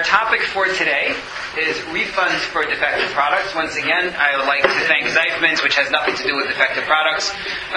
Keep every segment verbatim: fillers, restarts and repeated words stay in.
topic for today is refunds for defective products. Once again, I would like to thank Zeifman's, which has nothing to do with defective products,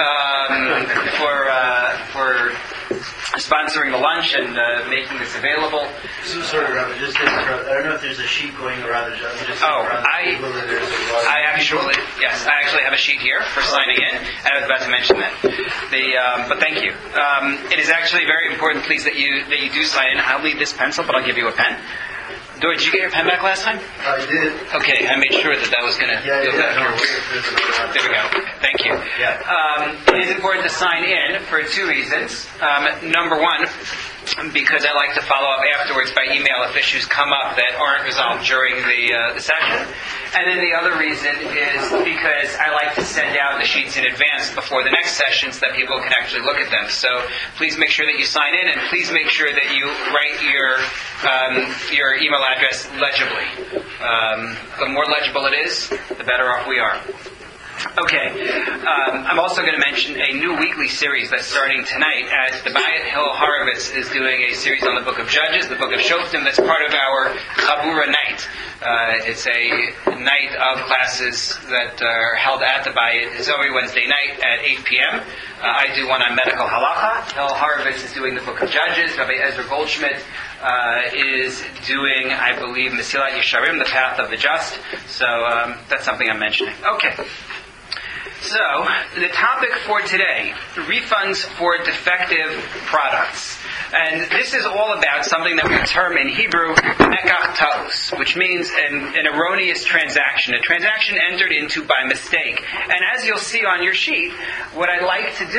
um, for uh, for sponsoring the lunch and uh, making this available. So sorry, Robert, just to interrupt. I don't know if there's a sheet going around the job. Just oh, around I, I actually, yes, I actually have a sheet here for signing in, and I was about to mention that. The, um, but thank you. Um, it is actually very important, please, that you that you do sign in. I'll leave this pencil, but I'll give you a pen. Dory, did you get your pen back last time? I did. Okay, I made sure that that was going to yeah, go yeah, back no, here. There we go. Thank you. Yeah. Um, it is important to sign in for two reasons. Um, number one, because I like to follow up afterwards by email if issues come up that aren't resolved during the, uh, the session. And then the other reason is because I like to send out the sheets in advance before the next session so that people can actually look at them. So please make sure that you sign in, and please make sure that you write your um, your email address legibly. Um, the more legible it is, the better off we are. Okay, um, I'm also going to mention a new weekly series that's starting tonight as the Bayit Hill Horovitz is doing a series on the Book of Judges, the Book of Shoftim, that's part of our Chabura night. Uh, it's a night of classes that are held at the Bayit. It's every Wednesday night at eight p.m. Uh, I do one on medical halacha. Hill Horovitz is doing the Book of Judges. Rabbi Ezra Goldschmidt uh, is doing, I believe, Mesilat Yesharim, the Path of the Just. So um, that's something I'm mentioning. Okay. So, the topic for today, refunds for defective products. And this is all about something that we term in Hebrew, mekach ta'us, which means an, an erroneous transaction, a transaction entered into by mistake. And as you'll see on your sheet, what I'd like to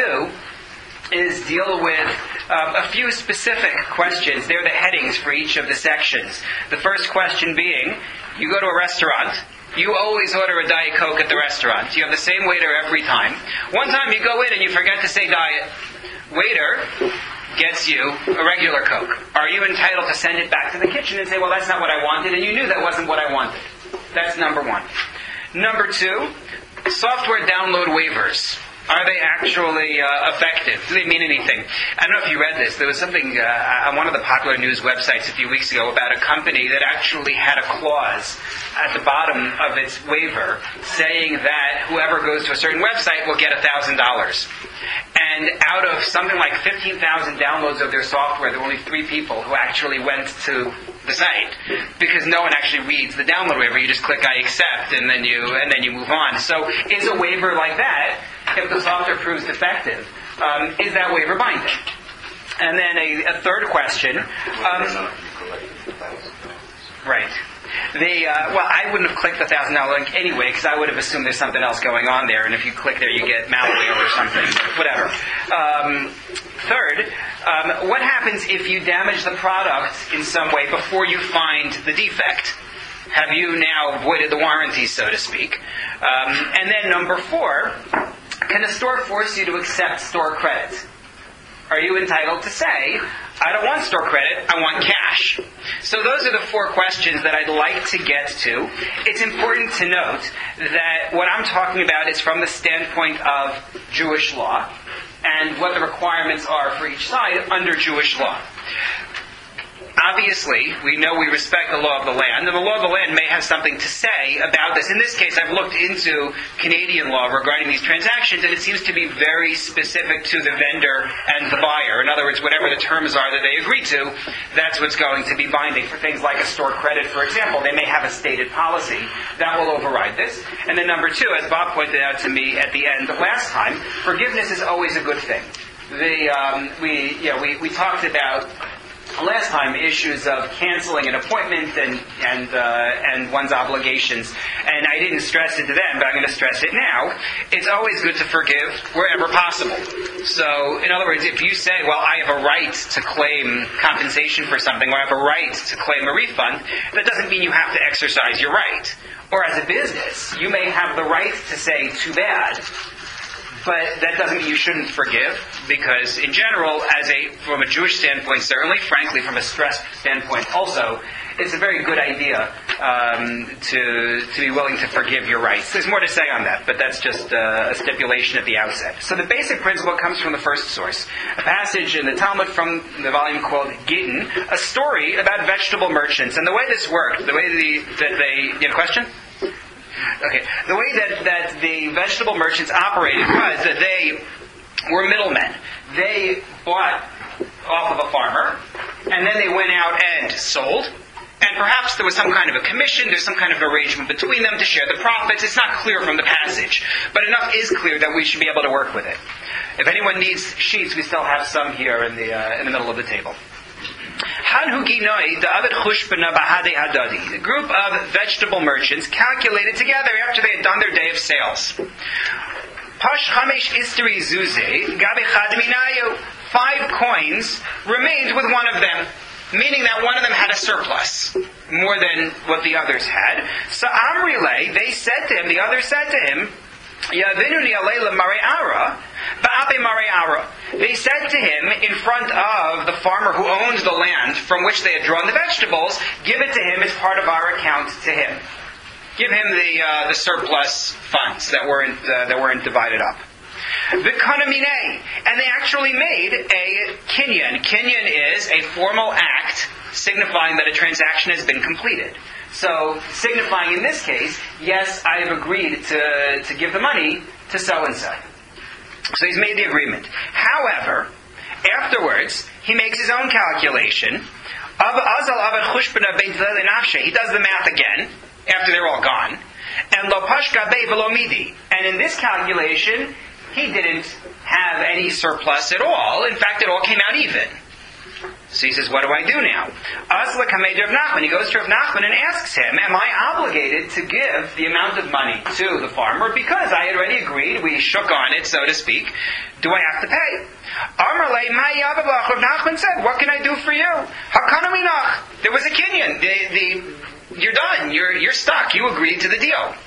do is deal with um, a few specific questions. They're the headings for each of the sections. The first question being, you go to a restaurant. You always order a Diet Coke at the restaurant. You have the same waiter every time. One time you go in and you forget to say Diet. Waiter gets you a regular Coke. Are you entitled to send it back to the kitchen and say, well, that's not what I wanted, and you knew that wasn't what I wanted? That's number one. Number two, software download waivers. Are they actually uh, effective? Do they mean anything? I don't know if you read this. There was something uh, on one of the popular news websites a few weeks ago about a company that actually had a clause at the bottom of its waiver saying that whoever goes to a certain website will get one thousand dollars. And out of something like fifteen thousand downloads of their software, there were only three people who actually went to the site, because no one actually reads the download waiver. You just click I accept, and then you and then you move on. So is a waiver like that, if the software proves defective, um, is that waiver binding? And then a, a third question. Um, right. The, uh, well, I wouldn't have clicked the one thousand dollars link anyway, because I would have assumed there's something else going on there, and if you click there, you get malware or something. Whatever. Um, third, um, what happens if you damage the product in some way before you find the defect? Have you now voided the warranty, so to speak? Um, and then number four, can a store force you to accept store credit? Are you entitled to say, I don't want store credit, I want cash? So those are the four questions that I'd like to get to. It's important to note that what I'm talking about is from the standpoint of Jewish law and what the requirements are for each side under Jewish law. Obviously, we know we respect the law of the land, and the law of the land may have something to say about this. In this case, I've looked into Canadian law regarding these transactions, and it seems to be very specific to the vendor and the buyer. In other words, whatever the terms are that they agree to, that's what's going to be binding. For things like a store credit, for example, they may have a stated policy that will override this. And then number two, as Bob pointed out to me at the end last time, forgiveness is always a good thing. The um, we you know we, we talked about last time issues of canceling an appointment and and uh, and one's obligations, and I didn't stress it to them, but I'm going to stress it now. It's always good to forgive wherever possible. So, in other words, if you say, well, I have a right to claim compensation for something, or I have a right to claim a refund, that doesn't mean you have to exercise your right. Or as a business, you may have the right to say, too bad. But that doesn't mean you shouldn't forgive, because in general, as a from a Jewish standpoint, certainly, frankly, from a stress standpoint also, it's a very good idea um, to to be willing to forgive your rights. There's more to say on that, but that's just uh, a stipulation at the outset. So the basic principle comes from the first source, a passage in the Talmud from the volume called Gittin, a story about vegetable merchants. And the way this worked, the way the, that they... You have a question? Okay. The way that, that the vegetable merchants operated was that they were middlemen. They bought off of a farmer, and then they went out and sold. And perhaps there was some kind of a commission, there's some kind of arrangement between them to share the profits. It's not clear from the passage, but enough is clear that we should be able to work with it. If anyone needs sheets, we still have some here in the uh, in the middle of the table. The group of vegetable merchants calculated together after they had done their day of sales. Five coins remained with one of them, meaning that one of them had a surplus, more than what the others had. So Amrile, they said to him, the others said to him, they said to him in front of the farmer who owns the land from which they had drawn the vegetables, give it to him as part of our account to him. Give him the uh, the surplus funds that weren't uh, that weren't divided up. V'kanamine, and they actually made a kinyan. Kinyan is a formal act signifying that a transaction has been completed. So, signifying in this case, yes, I have agreed to, to give the money to so-and-so. So he's made the agreement. However, afterwards, he makes his own calculation. He does the math again, after they're all gone. And lo pashka be velo midi. And in this calculation, he didn't have any surplus at all. In fact, it all came out even. So he says, what do I do now? Asla Kamed Rav Nachman. He goes to Rav Nachman and asks him, am I obligated to give the amount of money to the farmer because I had already agreed, we shook on it, so to speak. Do I have to pay? Amarle Ma'yabablach. Rav Nachman said, what can I do for you? Hakanaminach. There was a kinyan. The, the, you're done. You're, you're stuck. You agreed to the deal.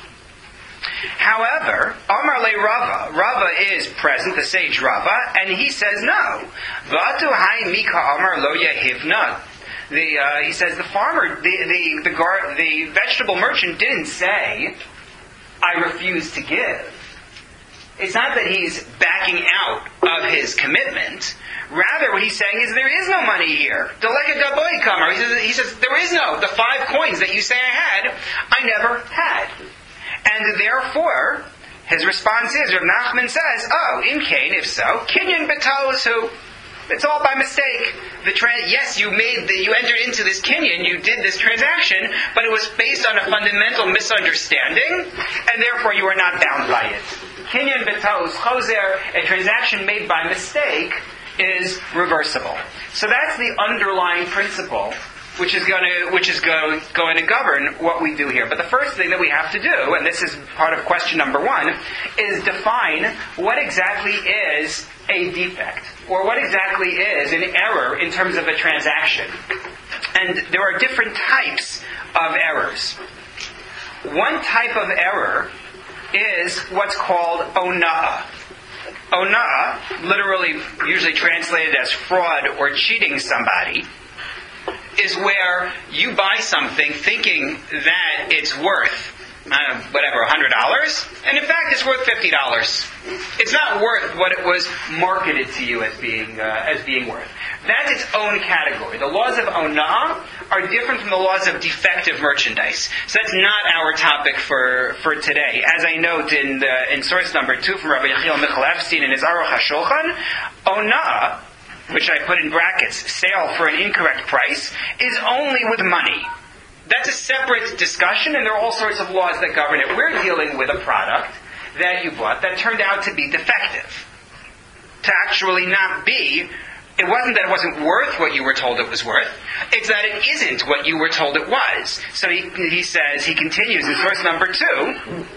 However, Amar le Rava, Rava is present, the sage Rava, and he says no. V'atu hai mika Amar lo yehivna. The uh, he says the farmer, the the the, gar, the vegetable merchant didn't say, I refuse to give. It's not that he's backing out of his commitment. Rather, what he's saying is there is no money here. Deleka daboy kamar. He says, he says there is no the five coins that you say I had, I never had. And therefore, his response is, Rav Nachman says, oh, in Cain, if so, kinyan b'tosu. It's all by mistake. The tra- yes, you made the, you entered into this kinyan, you did this transaction, but it was based on a fundamental misunderstanding, and therefore you are not bound by it. Kinyan b'tos choser, a transaction made by mistake, is reversible. So that's the underlying principle, which is going to which is go, going to govern what we do here. But the first thing that we have to do, and this is part of question number one, is define what exactly is a defect, or what exactly is an error in terms of a transaction. And there are different types of errors. One type of error is what's called ona'ah. Ona'ah, literally usually translated as fraud or cheating somebody, is where you buy something thinking that it's worth, uh, whatever, one hundred dollars, and in fact it's worth fifty dollars. It's not worth what it was marketed to you as being uh, as being worth. That's its own category. The laws of ona'ah are different from the laws of defective merchandise. So that's not our topic for, for today. As I note in the, in source number two from Rabbi Yechiel Michal Epstein in his Aruch HaShulchan, ona'ah, which I put in brackets, sale for an incorrect price, is only with money. That's a separate discussion, and there are all sorts of laws that govern it. We're dealing with a product that you bought that turned out to be defective. To actually not be, it wasn't that it wasn't worth what you were told it was worth, it's that it isn't what you were told it was. So he, he says, he continues in source number two,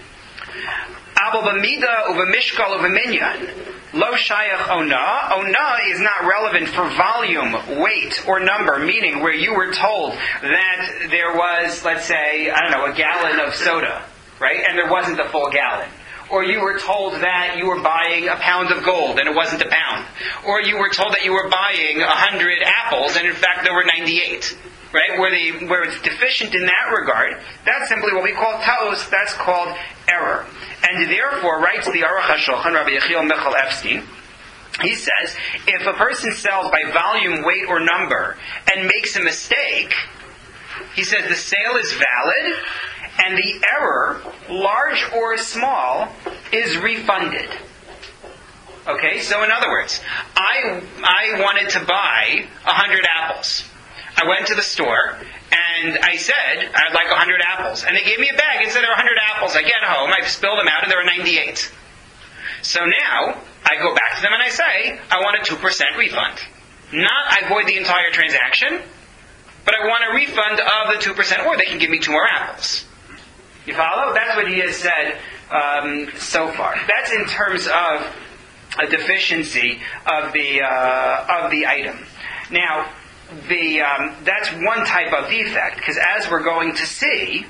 Abel b'mida u'v'mishkal u'v'minyan. Lo shayach ona. Ona is not relevant for volume, weight, or number, meaning where you were told that there was, let's say, I don't know, a gallon of soda, right? And there wasn't a full gallon. or you were told that you were buying a pound of gold and it wasn't a pound, or you were told that you were buying a hundred apples and in fact there were ninety-eight, right? Where the where it's deficient in that regard, that's simply what we call ta'os. That's called error, and therefore writes the Aruch HaShulchan, Rabbi Yechiel Michal Epstein. He says if a person sells by volume, weight, or number and makes a mistake, he says the sale is valid. And the error, large or small, is refunded. Okay, so in other words, I I wanted to buy a hundred apples. I went to the store and I said I'd like a hundred apples, and they gave me a bag and said there were a hundred apples. I get home, I spill them out, and there were ninety-eight. So now I go back to them and I say I want a two percent refund. Not I void the entire transaction, but I want a refund of the two percent, or they can give me two more apples. You follow? That's what he has said um, so far. That's in terms of a deficiency of the uh, of the item. Now, the um, that's one type of defect, because as we're going to see,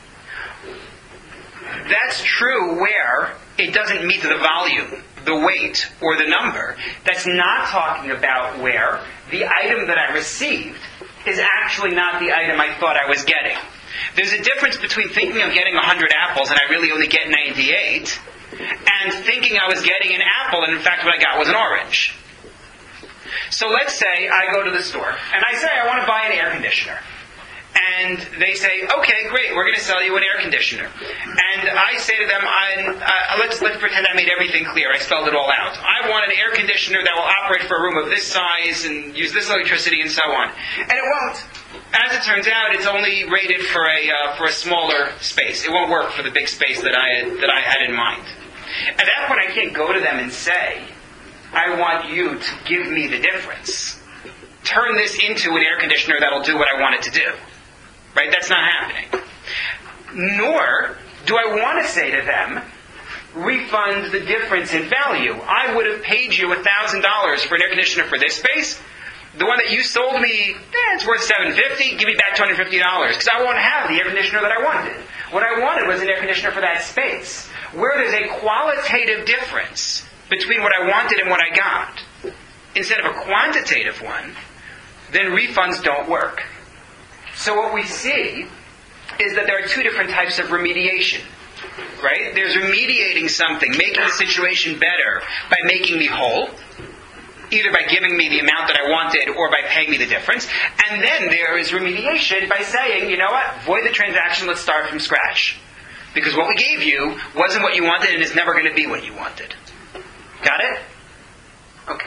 that's true where it doesn't meet the volume, the weight, or the number. That's not talking about where the item that I received is actually not the item I thought I was getting. There's a difference between thinking I'm getting one hundred apples and I really only get ninety-eight, and thinking I was getting an apple and in fact what I got was an orange. So let's say I go to the store and I say I want to buy an air conditioner. And they say, okay, great, we're going to sell you an air conditioner. And I say to them, I'm, uh, let's, let's pretend I made everything clear. I spelled it all out. I want an air conditioner that will operate for a room of this size and use this electricity and so on. And it won't. As it turns out, it's only rated for a uh, for a smaller space. It won't work for the big space that I had, that I had in mind. At that point, I can't go to them and say, I want you to give me the difference. Turn this into an air conditioner that'll do what I want it to do. Right? That's not happening. Nor do I want to say to them, refund the difference in value. I would have paid you one thousand dollars for an air conditioner for this space. The one that you sold me, eh, it's worth seven hundred fifty dollars. Give me back two hundred fifty dollars. Because I won't have the air conditioner that I wanted. What I wanted was an air conditioner for that space. Where there's a qualitative difference between what I wanted and what I got, instead of a quantitative one, then refunds don't work. So what we see is that there are two different types of remediation. Right? There's remediating something, making the situation better by making me whole, either by giving me the amount that I wanted or by paying me the difference. And then there is remediation by saying, you know what, void the transaction, let's start from scratch. Because what we gave you wasn't what you wanted and it's never going to be what you wanted. Got it? Okay.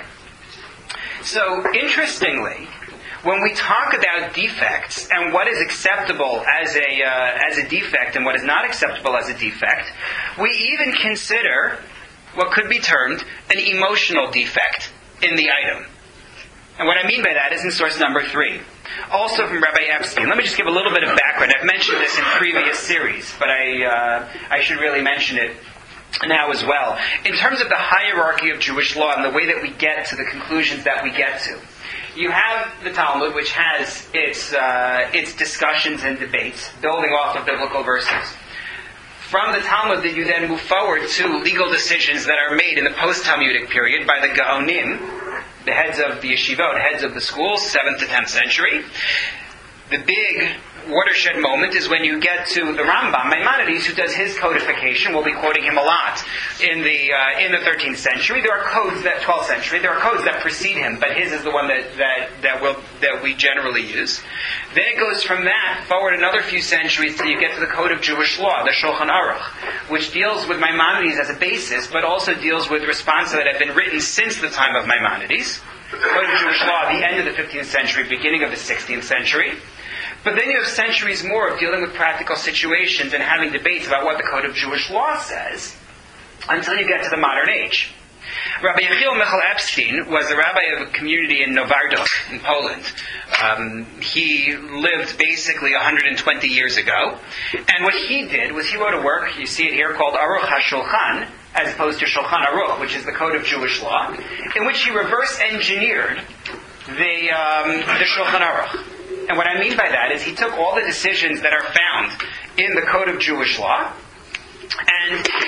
So, interestingly, when we talk about defects and what is acceptable as a uh, as a defect and what is not acceptable as a defect, we even consider what could be termed an emotional defect in the item. And what I mean by that is in source number three. Also from Rabbi Epstein. Let me just give a little bit of background. I've mentioned this in previous series, but I uh, I should really mention it now as well. In terms of the hierarchy of Jewish law and the way that we get to the conclusions that we get to, you have the Talmud, which has its uh, its discussions and debates, building off of biblical verses. From the Talmud, that you then move forward to legal decisions that are made in the post-Talmudic period by the Gaonim, the heads of the yeshivot, heads of the schools, seventh to tenth century. The big watershed moment is when you get to the Rambam, Maimonides, who does his codification. We'll be quoting him a lot in the uh, in the thirteenth century. There are codes that twelfth century. There are codes that precede him, but his is the one that that that will that we generally use. Then it goes from that forward another few centuries till you get to the Code of Jewish Law, the Shulchan Aruch, which deals with Maimonides as a basis, but also deals with responsa that have been written since the time of Maimonides. The Code of Jewish Law at the end of the fifteenth century, beginning of the sixteenth century. But then you have centuries more of dealing with practical situations and having debates about what the Code of Jewish Law says, until you get to the modern age. Rabbi Yechiel Michal Epstein was the rabbi of a community in Novardoch, in Poland. Um, he lived basically one hundred twenty years ago. And what he did was he wrote a work, you see it here, called Aruch HaShulchan, as opposed to Shulchan Aruch, which is the Code of Jewish Law, in which he reverse engineered the, um, the Shulchan Aruch. And what I mean by that is he took all the decisions that are found in the Code of Jewish Law, and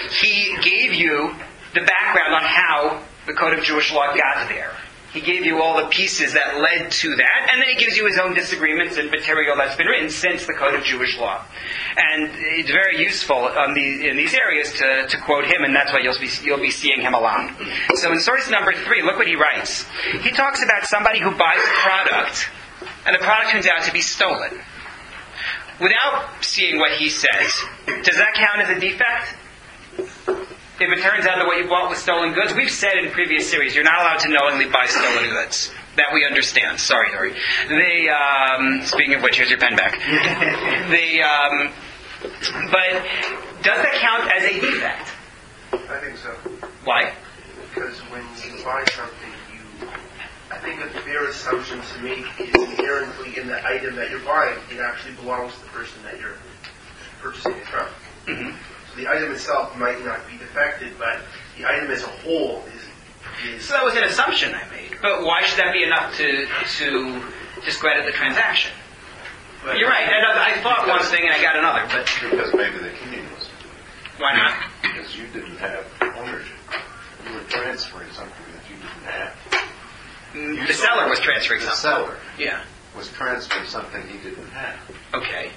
he gave you the background on how the Code of Jewish Law got there. He gave you all the pieces that led to that, and then he gives you his own disagreements and material that's been written since the Code of Jewish Law. And it's very useful on the, in these areas to, to quote him, and that's why you'll be, you'll be seeing him a lot. So in source number three, look what he writes. He talks about somebody who buys a product, and the product turns out to be stolen. Without seeing what he says, does that count as a defect? If it turns out that what you bought was stolen goods, we've said in previous series, you're not allowed to knowingly buy stolen goods. That we understand. Sorry, Dory. The, um, speaking of which, here's your pen back. the, um, but does that count as a defect? I think so. Why? Because when you buy something, you, I think a fair assumption to make is inherently in the item that you're buying, it actually belongs to the person that you're purchasing it from. Mm-hmm. The item itself might not be defected, but the item as a whole is, is... So that was an assumption I made. But why should that be enough to to discredit the transaction? But you're right. I, I thought one thing and I got another. But because maybe the king was. Why not? Because you didn't have ownership. You were transferring something that you didn't have. Mm, You the saw seller was the- transferring the something. seller Yeah. was transferring something he didn't have. Okay.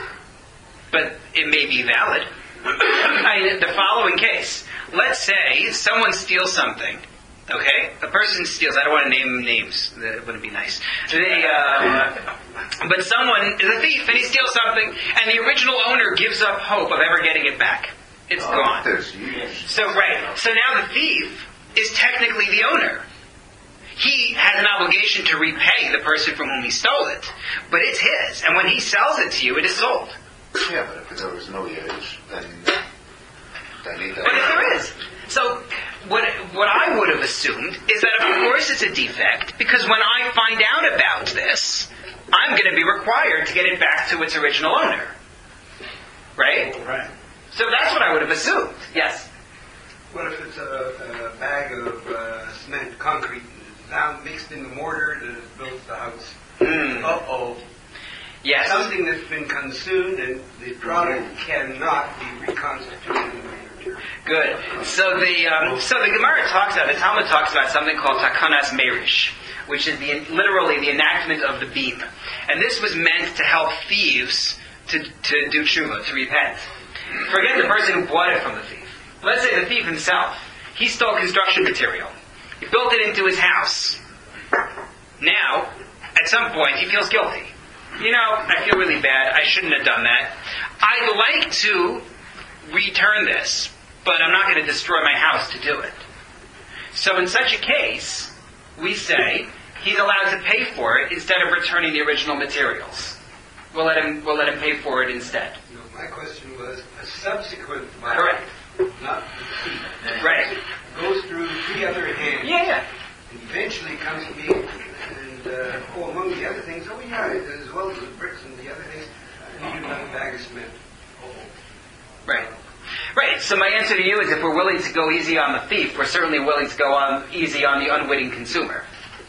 But it may be valid. I, the following case. Let's say someone steals something. Okay? A person steals. I don't want to name names. That wouldn't be nice. They, uh, but someone is a thief and he steals something and the original owner gives up hope of ever getting it back. It's Oh, gone. there's years. So, right. So now the thief is technically the owner. He has an obligation to repay the person from whom he stole it. But it's his. And when he sells it to you, it is sold. Yeah, but if there was no age, then then he But if there is. So what what I would have assumed is that of course it's a defect, because when I find out about this, I'm going to be required to get it back to its original owner. Right? Right. So that's what I would have assumed. Yes? What if it's a, a bag of uh, cement, concrete, now mixed in the mortar that builds the house? Mm. Uh-oh. Yes. Something that's been consumed and the product cannot be reconstituted in the later term. Good. So the um, so the Gemara talks about, the Talmud talks about something called Takanas Merish, which is the literally the enactment of the beam. And this was meant to help thieves to, to do tshuva, to repent. Forget the person who bought it from the thief. Let's say the thief himself. He stole construction material. He built it into his house. Now, at some point, he feels guilty. You know, I feel really bad. I shouldn't have done that. I'd like to return this, but I'm not going to destroy my house to do it. So in such a case, we say he's allowed to pay for it instead of returning the original materials. We'll let him, we'll let him pay for it instead. No, my question was a subsequent buyer, Correct. not the thief. Right. Goes through three other hands. Yeah, yeah. And eventually comes to me and, uh, oh, among the other things, oh yeah, as well as the bricks and the other things, I need another bag of cement. Oh. Right. Right. So my answer to you is if we're willing to go easy on the thief, we're certainly willing to go on easy on the unwitting consumer.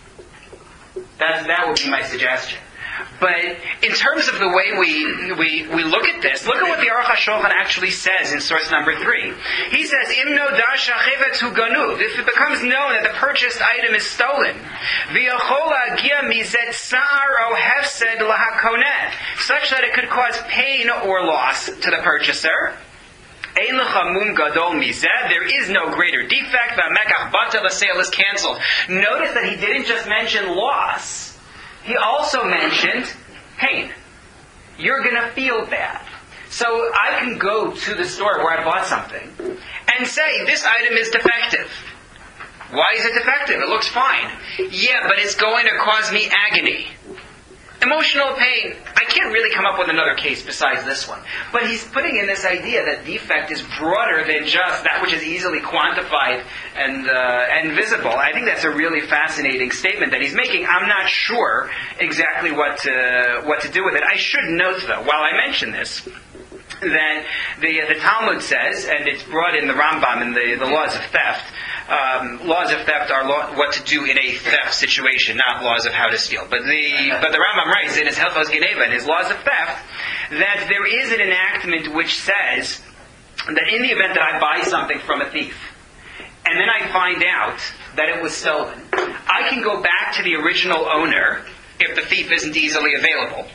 That's, that would be my suggestion. But in terms of the way we, we, we look at this, look at what the Aruch HaShulchan actually says in source number three. He says, Im noda shachevet hu ganuv. If it becomes known that the purchased item is stolen, v'yachol ha'agia mizet tsar o hefsed lahakoneh, such that it could cause pain or loss to the purchaser, Ein lecha mum gadol mizeh. There is no greater defect. V'amekach bata, the sale is canceled. Notice that he didn't just mention loss. He also mentioned pain. You're going to feel bad. So I can go to the store where I bought something and say, this item is defective. Why is it defective? It looks fine. Yeah, but it's going to cause me agony. Emotional pain. I can't really come up with another case besides this one. But he's putting in this idea that defect is broader than just that which is easily quantified and uh, and visible. I think that's a really fascinating statement that he's making. I'm not sure exactly what to, what to do with it. I should note, though, while I mention this, that the the Talmud says, and it's brought in the Rambam in the, the laws of theft, um, laws of theft are law, what to do in a theft situation, not laws of how to steal. But the but the Rambam writes in his Hilchos Geneva, in his laws of theft, that there is an enactment which says that in the event that I buy something from a thief, and then I find out that it was stolen, I can go back to the original owner, if the thief isn't easily available,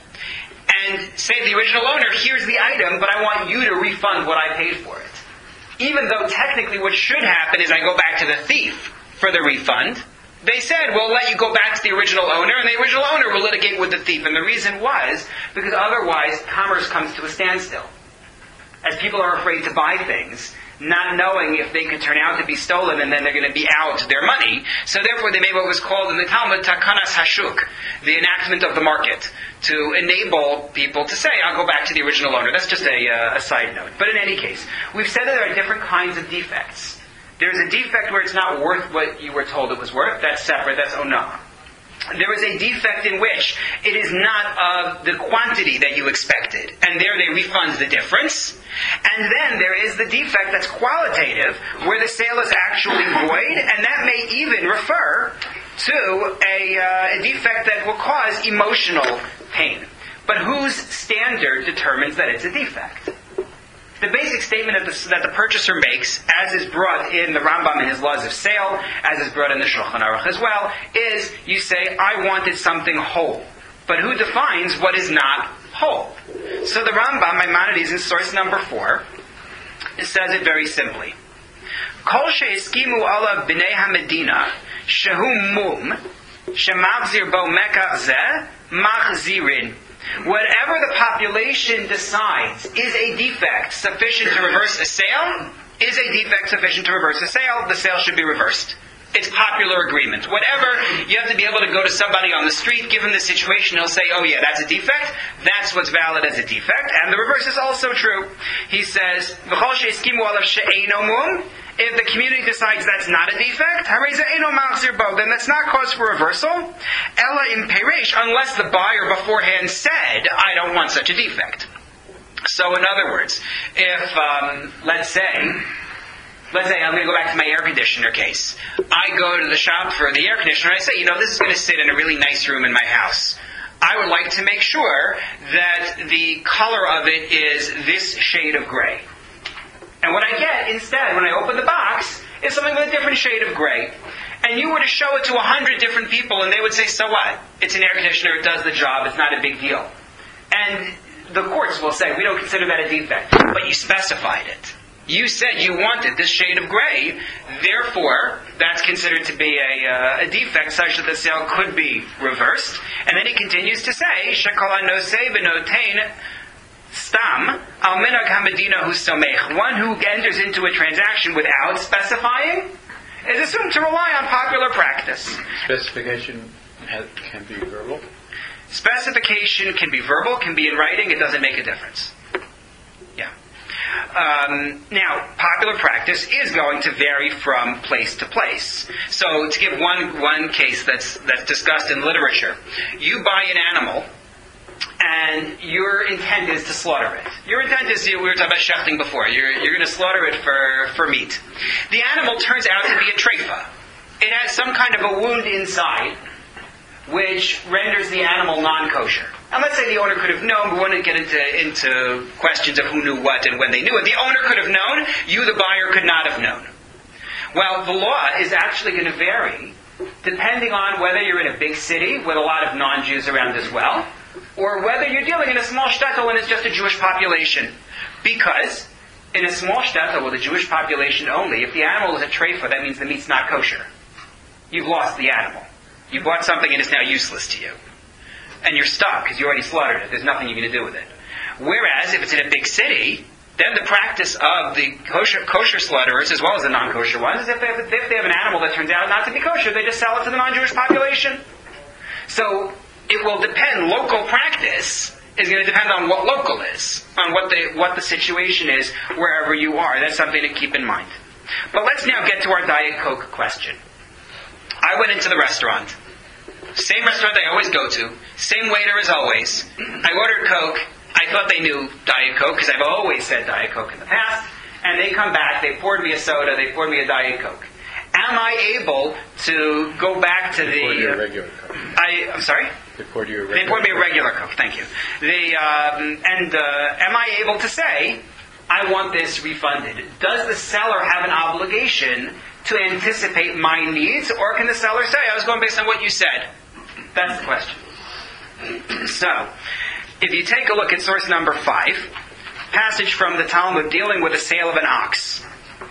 and say to the original owner, here's the item, but I want you to refund what I paid for it. Even though technically what should happen is I go back to the thief for the refund, they said, we'll let you go back to the original owner, and the original owner will litigate with the thief. And the reason was, because otherwise commerce comes to a standstill. As people are afraid to buy things, not knowing if they could turn out to be stolen and then they're going to be out their money. So therefore they made what was called in the Talmud Takanas Hashuk, the enactment of the market, to enable people to say, I'll go back to the original owner. That's just a, uh, a side note. But in any case, we've said that there are different kinds of defects. There's a defect where it's not worth what you were told it was worth. That's separate. That's onah. There is a defect in which it is not of the quantity that you expected. And there they refund the difference. And then there is the defect that's qualitative, where the sale is actually void, and that may even refer to a, uh, a defect that will cause emotional pain. But whose standard determines that it's a defect? The basic statement that the, that the purchaser makes, as is brought in the Rambam in his laws of sale, as is brought in the Shulchan Aruch as well, is you say, I wanted something whole. But who defines what is not whole? So the Rambam, Maimonides, in source number four, says it very simply. Kol she'eskimu ala b'nei ha-medina, shehu mum, shemachzir bo mekach zeh, machzirin. Whatever the population decides is a defect sufficient to reverse a sale, is a defect sufficient to reverse a sale, the sale should be reversed. It's popular agreement. Whatever, you have to be able to go to somebody on the street, give him the situation, he'll say, oh yeah, that's a defect, that's what's valid as a defect, and the reverse is also true. He says, V'chol she'eskimu alav she'eino mum, if the community decides that's not a defect, then that's not cause for reversal. Ella im peresh, unless the buyer beforehand said, I don't want such a defect. So in other words, if, um, let's say, let's say I'm going to go back to my air conditioner case. I go to the shop for the air conditioner and I say, you know, this is going to sit in a really nice room in my house. I would like to make sure that the color of it is this shade of gray. And what I get instead, when I open the box, is something with a different shade of gray. And you were to show it to a hundred different people, and they would say, so what? It's an air conditioner, it does the job, it's not a big deal. And the courts will say, we don't consider that a defect. But you specified it. You said you wanted this shade of gray, therefore, that's considered to be a, uh, a defect such that the sale could be reversed. And then he continues to say, Shekala no se v'notein Stam, al minhag ha-medina hu somech. One who enters into a transaction without specifying is assumed to rely on popular practice. Specification has, can be verbal? Specification can be verbal, can be in writing, it doesn't make a difference. Yeah. Um, now, popular practice is going to vary from place to place. So, to give one one case that's that's discussed in literature, you buy an animal, and your intent is to slaughter it. Your intent is, we were talking about shechting before, you're, you're going to slaughter it for, for meat. The animal turns out to be a treifa. It has some kind of a wound inside, which renders the animal non-kosher. And let's say the owner could have known, we wouldn't get into, into questions of who knew what and when they knew it. The owner could have known, you the buyer could not have known. Well, the law is actually going to vary depending on whether you're in a big city with a lot of non-Jews around as well, or whether you're dealing in a small shtetl and it's just a Jewish population. Because in a small shtetl with a Jewish population only, if the animal is a treifa, that means the meat's not kosher. You've lost the animal. You bought something and it's now useless to you. And you're stuck because you already slaughtered it. There's nothing you can do with it. Whereas if it's in a big city, then the practice of the kosher, kosher slaughterers as well as the non-kosher ones is if they, have, if they have an animal that turns out not to be kosher, they just sell it to the non-Jewish population. So it will depend, local practice is going to depend on what local is, on what the what the situation is wherever you are. That's something to keep in mind. But let's now get to our Diet Coke question. I went into the restaurant. Same restaurant I always go to. Same waiter as always. I ordered Coke. I thought they knew Diet Coke because I've always said Diet Coke in the past. And they come back, they poured me a soda, they poured me a Diet Coke. Am I able to go back to they the... Poured you a regular Coke. I, I'm sorry? They poured you a regular They poured me a regular Coke, thank you. The, um, and uh, am I able to say I want this refunded. Does the seller have an obligation to anticipate my needs, or can the seller say, I was going based on what you said? That's the question. So, if you take a look at source number five, passage from the Talmud dealing with the sale of an ox.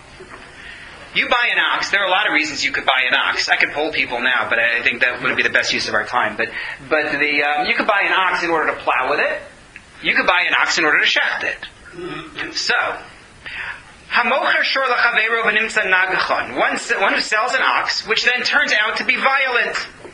You buy an ox. There are a lot of reasons you could buy an ox. I could poll people now, but I think that wouldn't be the best use of our time. But but the um, you could buy an ox in order to plow with it. You could buy an ox in order to shecht it. So, hamocher shor lachaveiro v'nimtza nagachon. One one who sells an ox, which then turns out to be violent.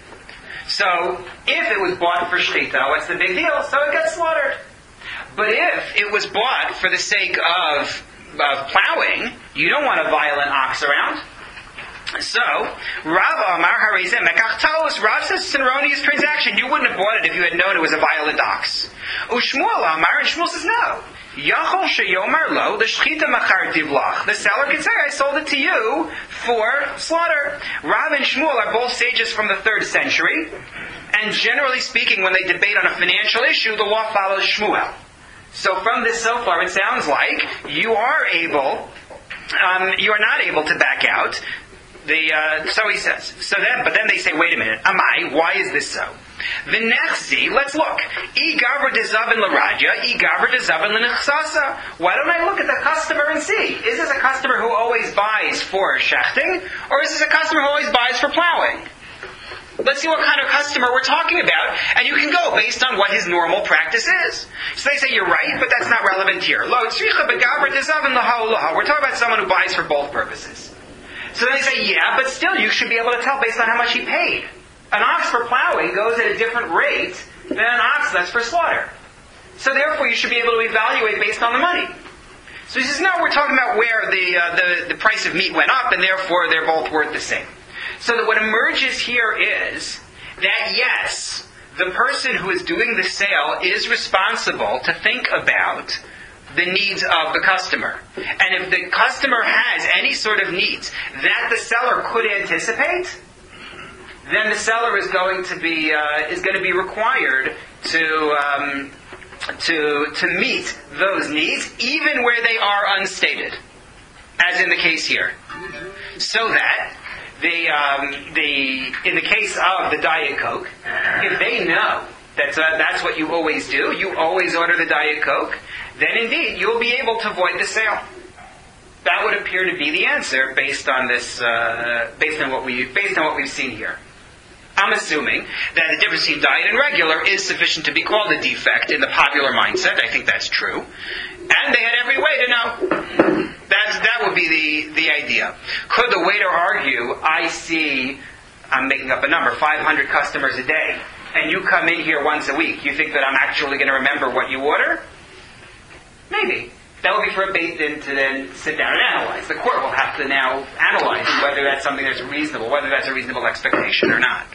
So, if it was bought for shechita, what's the big deal? So it gets slaughtered. But if it was bought for the sake of of plowing, you don't want a violent ox around. So, Rava Amar Harizeh Mekachtalos, Rav says it's an erroneous transaction. You wouldn't have bought it if you had known it was a violent ox. Ushmuel Amar, and Shmuel says no. Yachol sheyomar lo, the shchita macharti v'lach. The seller can say, I sold it to you for slaughter. Rav and Shmuel are both sages from the third century, and generally speaking, when they debate on a financial issue, the law follows Shmuel. So from this so far, it sounds like you are able, um, you are not able to back out. The uh, so he says. So then, but then they say, wait a minute, am I? Why is this so? The nechsi, let's look. I gavra dezavin l'radya, I gavra dezavin l'nechsasa. Why don't I look at the customer and see? Is this a customer who always buys for shechting, or is this a customer who always buys for plowing? Let's see what kind of customer we're talking about, and you can go based on what his normal practice is. So they say, you're right, but that's not relevant here. Lo tzricha begavra dezavin l'ha'olaha. We're talking about someone who buys for both purposes. So then they say, yeah, but still you should be able to tell based on how much he paid. An ox for plowing goes at a different rate than an ox that's for slaughter. So therefore you should be able to evaluate based on the money. So he says, no, we're talking about where the, uh, the, the price of meat went up, and therefore they're both worth the same. So that what emerges here is that yes, the person who is doing the sale is responsible to think about the needs of the customer. And if the customer has any sort of needs that the seller could anticipate, then the seller is going to be uh, is going to be required to um, to to meet those needs, even where they are unstated, as in the case here. So that the um, the in the case of the Diet Coke, if they know that uh, that's what you always do, you always order the Diet Coke, then indeed you'll be able to avoid the sale. That would appear to be the answer based on this, uh, based on what we, based on what we've seen here. I'm assuming that the difference between diet and regular is sufficient to be called a defect in the popular mindset. I think that's true, and they had every way to know. That that would be the the idea. Could the waiter argue, I see, I'm making up a number, five hundred customers a day, and you come in here once a week? You think that I'm actually going to remember what you order? Maybe. That would be for a Beit Din to then sit down and analyze. The court will have to now analyze whether that's something that's reasonable, whether that's a reasonable expectation or not.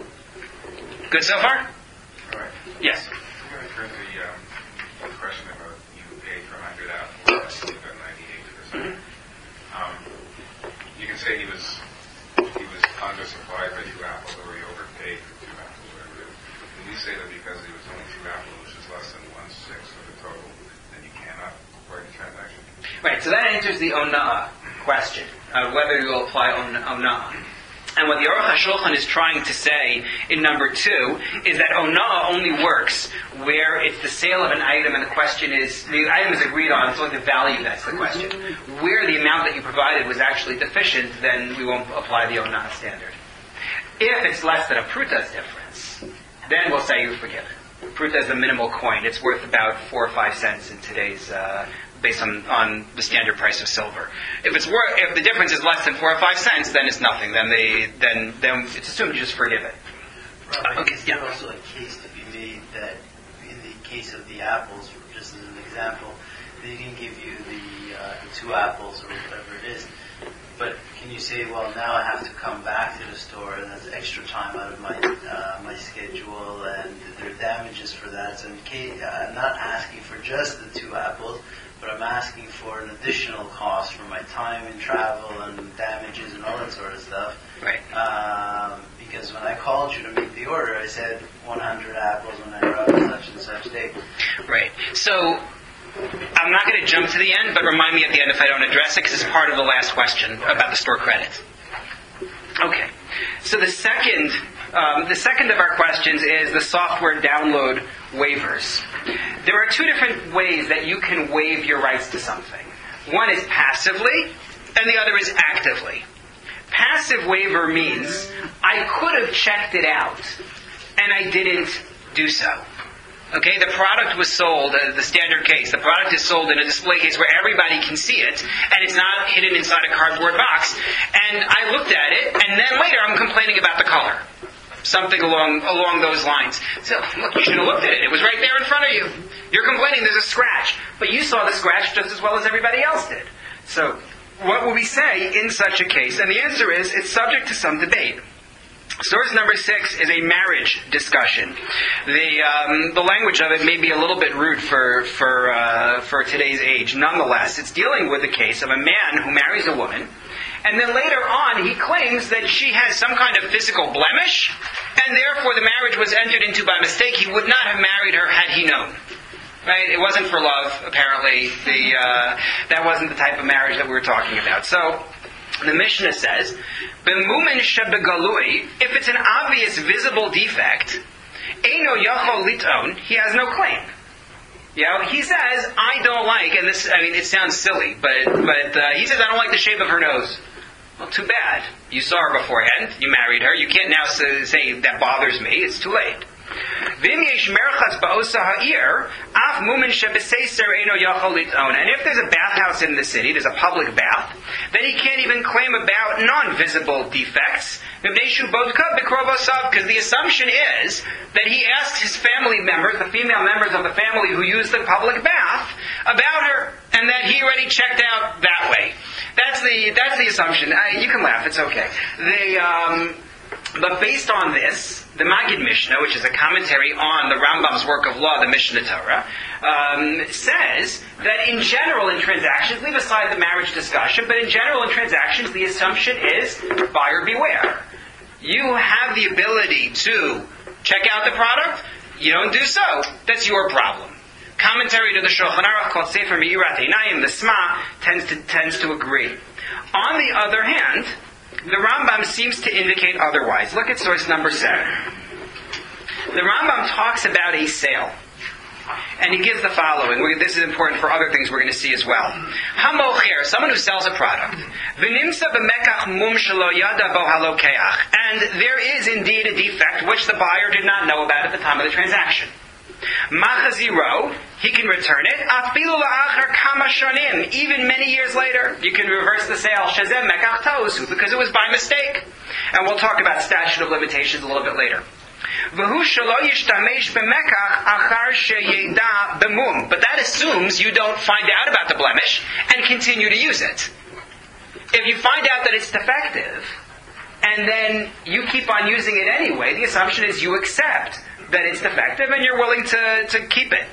Good so far? All right. Yes. I'm going to turn to the, um, the question about you paid for one hundred apples and you got ninety-eight percent. Um, you can say he was he was undersupplied by two apples, or he overpaid for two apples, whatever it is. Can you say that because he was only two apples, which is less than one-sixth of the total, then you cannot avoid the transaction? Right, so that answers the ona'ah question, uh, whether you will apply ona'ah. And what the Aruch HaShulchan is trying to say in number two is that ona'ah only works where it's the sale of an item and the question is, the item is agreed on, it's only the value that's the question. Where the amount that you provided was actually deficient, then we won't apply the ona'ah standard. If it's less than a pruta's difference, then we'll say you're forgiven. Pruta is the minimal coin. It's worth about four or five cents in today's, uh, based on, on the standard price of silver. If it's worth, if the difference is less than four or five cents, then it's nothing. Then they, then, then it's assumed you just forgive it. Robert, Okay, is yeah. there also a case to be made that, in the case of the apples, just as an example, they didn't give you the, uh, the two apples or whatever it is, but can you say, well, now I have to come back to the store, and that's extra time out of my uh, my schedule, and there are damages for that. So in case, I'm not asking for just the two apples, but I'm asking for an additional cost for my time and travel and damages and all that sort of stuff. Right. Um, because when I called you to make the order, I said one hundred apples when I arrived on such and such date. Right. So I'm not going to jump to the end, but remind me at the end if I don't address it, because it's part of the last question about the store credit. Okay. So the second, um, the second of our questions is the software download waivers. There are two different ways that you can waive your rights to something. One is passively, and the other is actively. Passive waiver means I could have checked it out, and I didn't do so. Okay, the product was sold, uh, the standard case, the product is sold in a display case where everybody can see it, and it's not hidden inside a cardboard box. And I looked at it, and then later I'm complaining about the color. Something along along those lines. So, look, you should have looked at it. It was right there in front of you. You're complaining there's a scratch. But you saw the scratch just as well as everybody else did. So, what will we say in such a case? And the answer is, it's subject to some debate. Source number six is a marriage discussion. The um, the language of it may be a little bit rude for for uh, for today's age. Nonetheless, it's dealing with the case of a man who marries a woman, and then later on he claims that she has some kind of physical blemish, and therefore the marriage was entered into by mistake. He would not have married her had he known. Right? It wasn't for love, apparently. The uh, that wasn't the type of marriage that we were talking about. So the Mishnah says, "B'mumin shebegalui," if it's an obvious, visible defect, eino yachol liton, he has no claim. You know, he says, "I don't like," and this, I mean, it sounds silly, but but uh, he says, "I don't like the shape of her nose." Well, too bad. You saw her beforehand. You married her. You can't now say, say that bothers me. It's too late. And if there's a bathhouse in the city, there's a public bath, then he can't even claim about non-visible defects, because the assumption is that he asks his family members, the female members of the family who use the public bath, about her, and that he already checked out that way. That's the that's the assumption. Uh, you can laugh, it's okay. The... Um, But based on this, the Magid Mishnah, which is a commentary on the Rambam's work of law, the Mishnah Torah, um, says that in general in transactions, leave aside the marriage discussion, but in general in transactions, the assumption is buyer beware. You have the ability to check out the product, you don't do so, that's your problem. Commentary to the Shulchan Aruch called Sefer Meirat Einayim, the Sma, tends to, tends to agree. On the other hand, the Rambam seems to indicate otherwise. Look at source number seven. The Rambam talks about a sale. And he gives the following. This is important for other things we're going to see as well. Hamocher, someone who sells a product. V'nimsa b'mekach mum shelo yada bo halokeach. And there is indeed a defect which the buyer did not know about at the time of the transaction. Machaziro, he can return it. Afilu la'achar kama shonim, even many years later, you can reverse the sale. Shazem mekach tosu, because it was by mistake. And we'll talk about statute of limitations a little bit later. V'hu shelo yishtamesh b'mekach achar sheyeda b'mum. But that assumes you don't find out about the blemish and continue to use it. If you find out that it's defective, and then you keep on using it anyway, the assumption is you accept that it's defective and you're willing to, to keep it.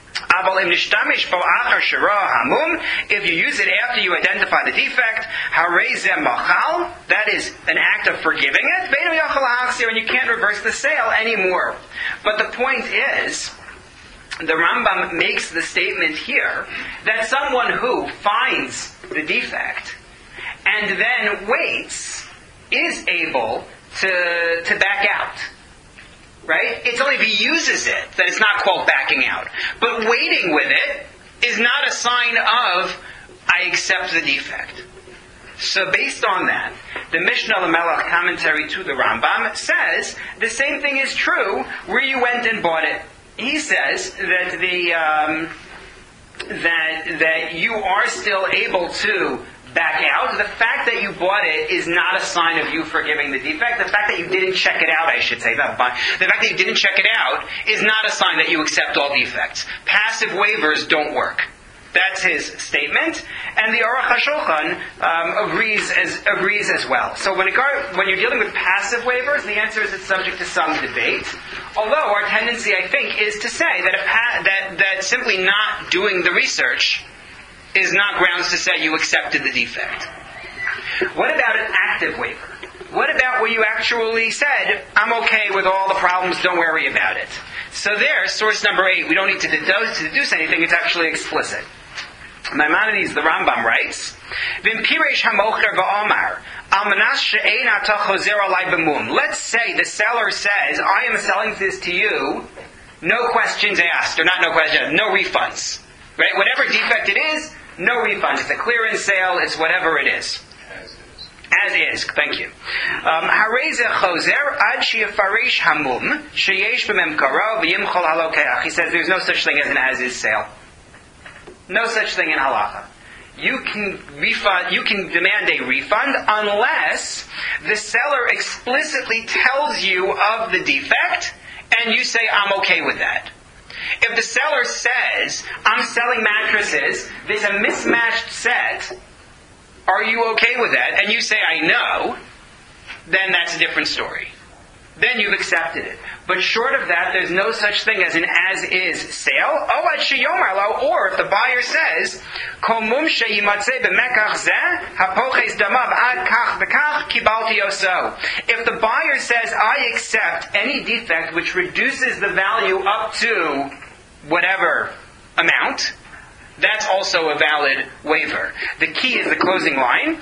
If you use it after you identify the defect, that is an act of forgiving it, and you can't reverse the sale anymore. But the point is, the Rambam makes the statement here that someone who finds the defect and then waits is able to, to back out. Right? It's only if he uses it that it's not called backing out. But waiting with it is not a sign of, I accept the defect. So based on that, the Mishnah Lamelech commentary to the Rambam says the same thing is true where you went and bought it. He says that the um, that that you are still able to back out. The fact that you bought it is not a sign of you forgiving the defect. The fact that you didn't check it out, I should say, not buy. The fact that you didn't check it out is not a sign that you accept all defects. Passive waivers don't work. That's his statement, and the Aruch HaShulchan um, agrees as agrees as well. So when, it gar- when you're dealing with passive waivers, the answer is it's subject to some debate. Although our tendency, I think, is to say that a pa- that that simply not doing the research is not grounds to say you accepted the defect. What about an active waiver? What about where you actually said, I'm okay with all the problems, don't worry about it? So there, source number eight, we don't need to deduce, to deduce anything, it's actually explicit. Maimonides, the Rambam writes, V'impiresh hamocher v'omar, al manas she'ein ata chozer alai b'mum. Let's say the seller says, I am selling this to you, no questions asked, or not no questions, no refunds. Right? Whatever defect it is, no refunds. It's a clearance sale, it's whatever it is. As is. As is, thank you. Harei ze chozer ad she'yafarish hamum, she'yesh b'memkaro v'yimchol halokeach. He says there's no such thing as an as-is sale. No such thing in halacha. You can refund. You can demand a refund unless the seller explicitly tells you of the defect, and you say, "I'm okay with that." If the seller says, "I'm selling mattresses. There's a mismatched set. Are you okay with that?" and you say, "I know," then that's a different story. Then you've accepted it. But short of that, there's no such thing as an as-is sale. Or if the buyer says, if the buyer says, I accept any defect which reduces the value up to whatever amount, that's also a valid waiver. The key is the closing line.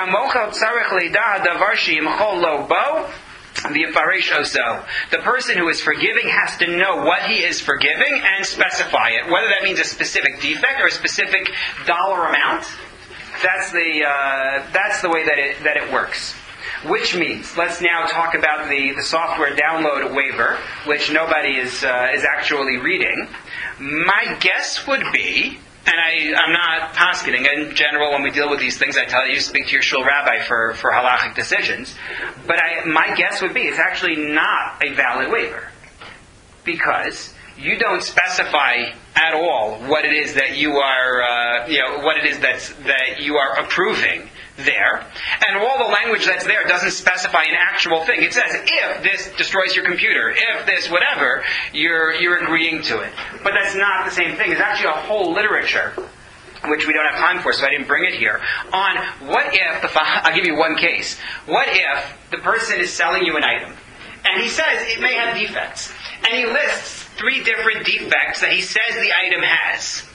The person who is forgiving has to know what he is forgiving and specify it. Whether that means a specific defect or a specific dollar amount, that's the uh, that's the way that it that it works. Which means, let's now talk about the, the software download waiver, which nobody is uh, is actually reading. My guess would be, and I, I'm not posketing. In general, when we deal with these things, I tell you, speak to your shul rabbi for, for halachic decisions. But I, my guess would be it's actually not a valid waiver. Because you don't specify at all what it is that you are, uh, you know, what it is that's, that you are approving there. And all the language that's there doesn't specify an actual thing. It says, if this destroys your computer, if this whatever, you're you're agreeing to it. But that's not the same thing. There's actually a whole literature, which we don't have time for, so I didn't bring it here, on what if, the, I'll give you one case. What if the person is selling you an item, and he says it may have defects, and he lists three different defects that he says the item has,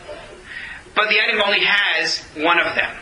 but the item only has one of them.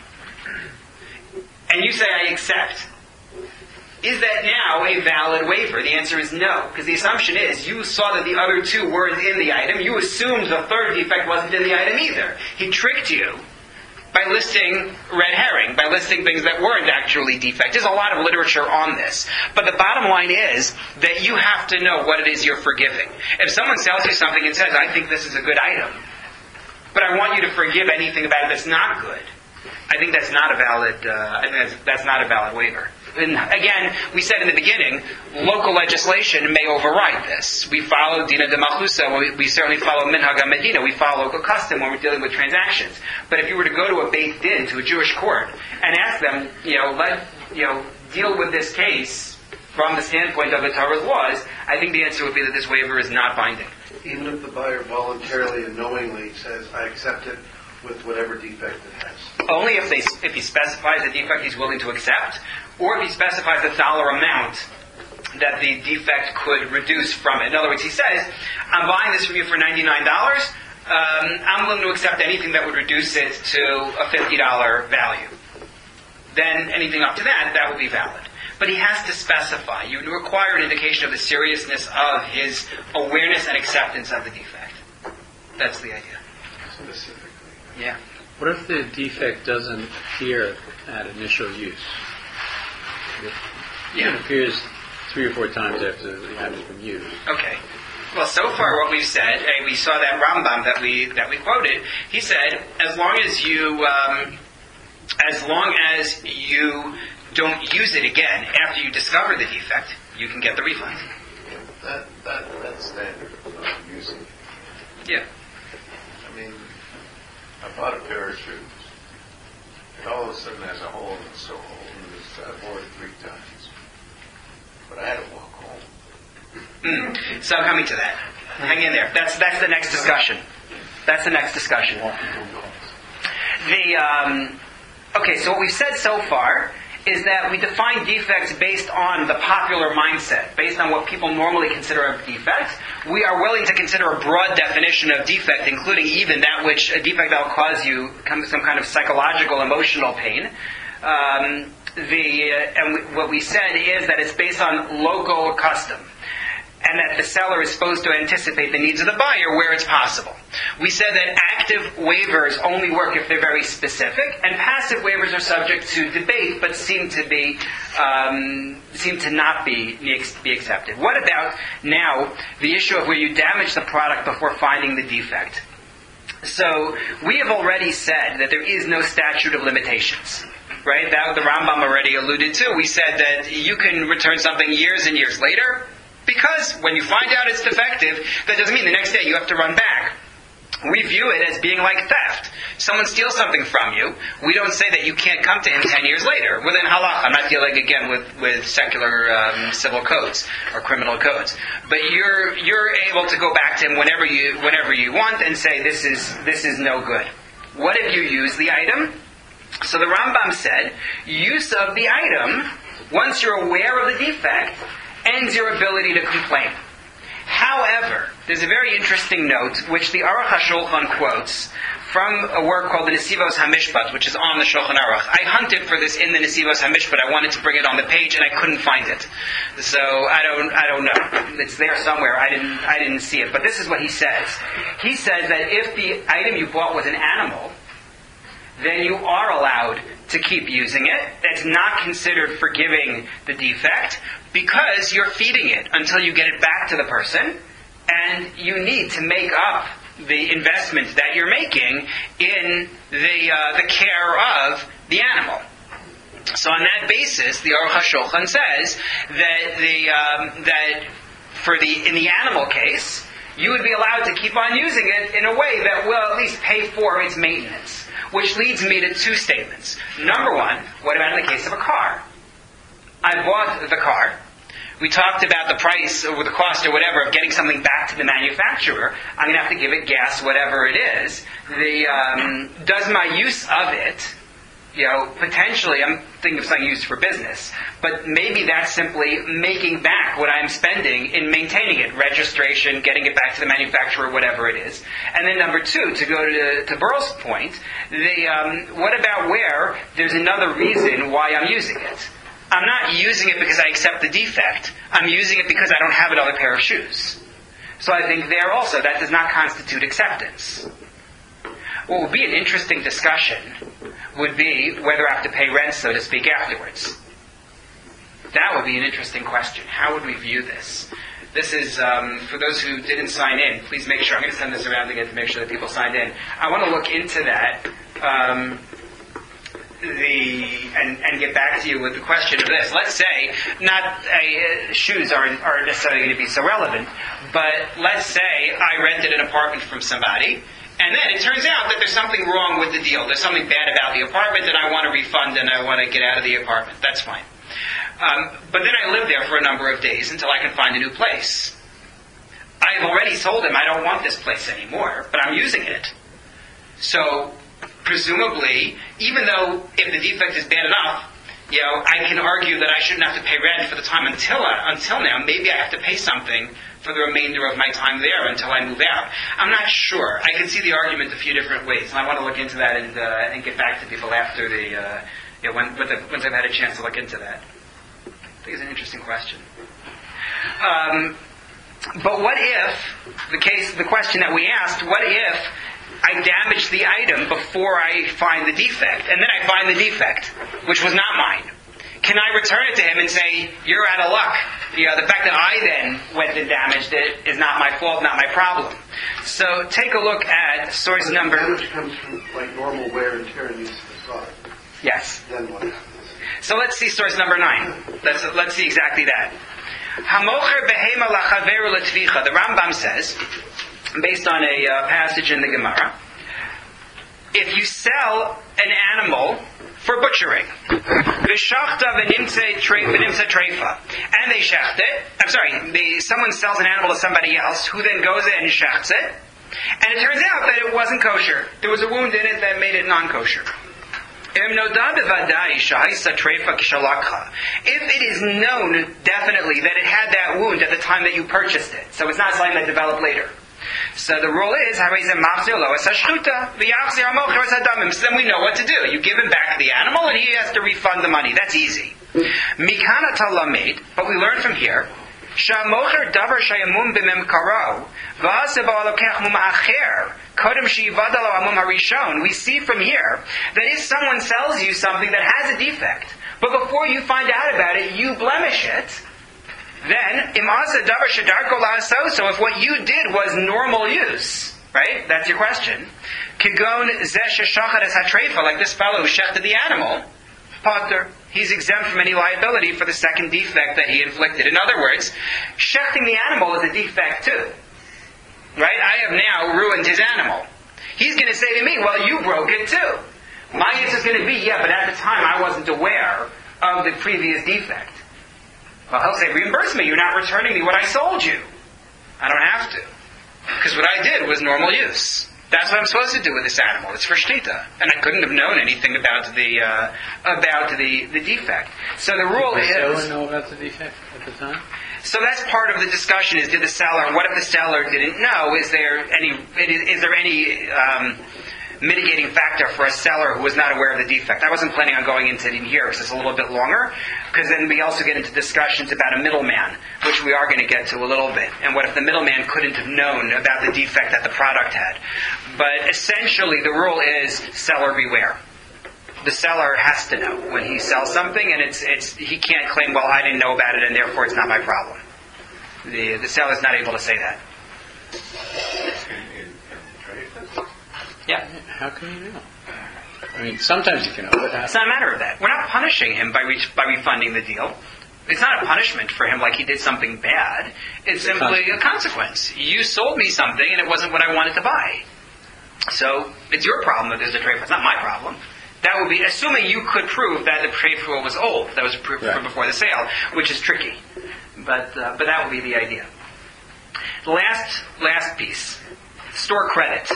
And you say, I accept. Is that now a valid waiver? The answer is no, because the assumption is you saw that the other two weren't in the item. You assumed the third defect wasn't in the item either. He tricked you by listing red herring, by listing things that weren't actually defect. There's a lot of literature on this. But the bottom line is that you have to know what it is you're forgiving. If someone sells you something and says, I think this is a good item, but I want you to forgive anything about it that's not good, I think that's not a valid. Uh, I think that's, that's not a valid waiver. And again, we said in the beginning, local legislation may override this. We follow Dina de Malchusa. We, we certainly follow Minhag HaMedina. We follow local custom when we're dealing with transactions. But if you were to go to a Beit Din, to a Jewish court, and ask them, you know, let you know, deal with this case from the standpoint of the Torah's laws, I think the answer would be that this waiver is not binding. Even if the buyer voluntarily and knowingly says, I accept it with whatever defect it has. Only if they if he specifies the defect he's willing to accept, or if he specifies the dollar amount that the defect could reduce from it. In other words, he says, I'm buying this from you for ninety-nine dollars. Um, I'm willing to accept anything that would reduce it to a fifty dollars value. Then anything up to that, that would be valid. But he has to specify. You require an indication of the seriousness of his awareness and acceptance of the defect. That's the idea. Specifically. Yeah. What if the defect doesn't appear at initial use? It Yeah. appears three or four times after the item's been used. Okay. Well, so far what we've said, and we saw that Rambam that we that we quoted. He said, as long as you, um, as long as you don't use it again after you discover the defect, you can get the refund. That, that, that's standard of using it. Yeah. I mean, I bought a pair of shoes. It all of a sudden has a hole in the sole, and it's, I wore it three times. But I had to walk home. Mm. So I'm coming to that. Hang in there. That's that's the next discussion. That's the next discussion. The um, okay. So what we've said so far is that we define defects based on the popular mindset, based on what people normally consider a defect. We are willing to consider a broad definition of defect, including even that which a defect that will cause you some kind of psychological, emotional pain. Um, the uh, and we, what we said is that it's based on local custom, and that the seller is supposed to anticipate the needs of the buyer where it's possible. We said that active waivers only work if they're very specific, and passive waivers are subject to debate, but seem to be um, seem to not be be accepted. What about now the issue of where you damage the product before finding the defect? So we have already said that there is no statute of limitations. Right? That the Rambam already alluded to. We said that you can return something years and years later, because when you find out it's defective, that doesn't mean the next day you have to run back. We view it as being like theft. Someone steals something from you. We don't say that you can't come to him ten years later. Within halakha, I'm not dealing again with, with secular um, civil codes or criminal codes. But you're you're able to go back to him whenever you whenever you want and say this is this is no good. What if you use the item? So the Rambam said, use of the item, once you're aware of the defect, ends your ability to complain. However, there's a very interesting note, which the Aruch HaShulchan quotes from a work called the Nesivos HaMishpat, which is on the Shulchan Aruch. I hunted for this in the Nesivos HaMishpat. I wanted to bring it on the page, and I couldn't find it. So I don't, I don't know. It's there somewhere. I didn't, I didn't see it. But this is what he says. He says that if the item you bought was an animal, then you are allowed to keep using it. That's not considered forgiving the defect, because you're feeding it until you get it back to the person, and you need to make up the investment that you're making in the uh, the care of the animal. So on that basis, the Aruch HaShulchan says that the um, that for the in the animal case, you would be allowed to keep on using it in a way that will at least pay for its maintenance. Which leads me to two statements. Number one, what about in the case of a car? I bought the car. We talked about the price or the cost or whatever of getting something back to the manufacturer. I'm going to have to give it gas, whatever it is. The um, does my use of it, you know, potentially I'm thinking of something used for business, but maybe that's simply making back what I'm spending in maintaining it, registration, getting it back to the manufacturer, whatever it is. And then number two, to go to, to Burl's point, the um, what about where there's another reason why I'm using it? I'm not using it because I accept the defect. I'm using it because I don't have another pair of shoes. So I think there also, that does not constitute acceptance. What would be an interesting discussion would be whether I have to pay rent, so to speak, afterwards. That would be an interesting question. How would we view this? This is, um, for those who didn't sign in, please make sure, I'm going to send this around again to make sure that people signed in. I want to look into that um, the and, and get back to you with the question of this. Let's say, not uh, shoes aren't, aren't necessarily going to be so relevant, but let's say I rented an apartment from somebody, and then it turns out that there's something wrong with the deal. There's something bad about the apartment, and I want to refund, and I want to get out of the apartment. That's fine. Um, but then I live there for a number of days until I can find a new place. I've already told him I don't want this place anymore, but I'm using it. So, presumably, even though if the defect is bad enough, you know, I can argue that I shouldn't have to pay rent for the time until uh, until now. Maybe I have to pay something for the remainder of my time there until I move out. I'm not sure. I can see the argument a few different ways, and I want to look into that and uh, and get back to people after the uh, you know, when, when the, once I've had a chance to look into that. I think it's an interesting question. Um, but what if the case, the question that we asked? What if I damage the item before I find the defect, and then I find the defect, which was not mine? Can I return it to him and say, you're out of luck? You know, the fact that I then went and damaged it is not my fault, not my problem. So take a look at source number... Damage comes from like normal wear and tear and use of the product. Yes. Then what happens? So let's see source number nine. Let's, let's see exactly that. Hamocher behema lachaveru letvicha. The Rambam says, based on a uh, passage in the Gemara, if you sell an animal for butchering, v'shachta v'nimtze treifa, and they shecht it, I'm sorry, the, someone sells an animal to somebody else, who then goes in and shechts it, and it turns out that it wasn't kosher. There was a wound in it that made it non-kosher. If it is known definitely that it had that wound at the time that you purchased it, so it's not something that developed later. So the rule is, so then we know what to do. You give him back the animal and he has to refund the money. That's easy. But we learn from here, we see from here that if someone sells you something that has a defect, but before you find out about it, you blemish it, then, so if what you did was normal use, right? That's your question. Like this fellow who shechted the animal, potter, he's exempt from any liability for the second defect that he inflicted. In other words, shechting the animal is a defect too. Right? I have now ruined his animal. He's going to say to me, well, you broke it too. My answer is going to be, yeah, but at the time I wasn't aware of the previous defect. Well, he'll say, reimburse me. You're not returning me what I sold you. I don't have to. Because what I did was normal use. That's what I'm supposed to do with this animal. It's for shtita. And I couldn't have known anything about the uh, about the, the defect. So the rule did the is... seller know about the defect at the time? So that's part of the discussion is, did the seller, what if the seller didn't know? Is there any, is there any um, mitigating factor for a seller who was not aware of the defect? I wasn't planning on going into it in here because it's a little bit longer, because then we also get into discussions about a middleman, which we are going to get to a little bit. And what if the middleman couldn't have known about the defect that the product had? But essentially the rule is seller beware. The seller has to know when he sells something, and it's it's he can't claim, well, I didn't know about it and therefore it's not my problem. The the seller's not able to say that. Yeah. How can you know? I mean, sometimes you can know, but it's not a matter of that. We're not punishing him by re- by refunding the deal. It's not a punishment for him like he did something bad. It's simply a consequence. You sold me something and it wasn't what I wanted to buy. So it's your problem that there's a trade. It's not my problem. That would be assuming you could prove that the trade floor was old. That was proved right. before the sale, which is tricky. But uh, but that would be the idea. The last last piece, store credit.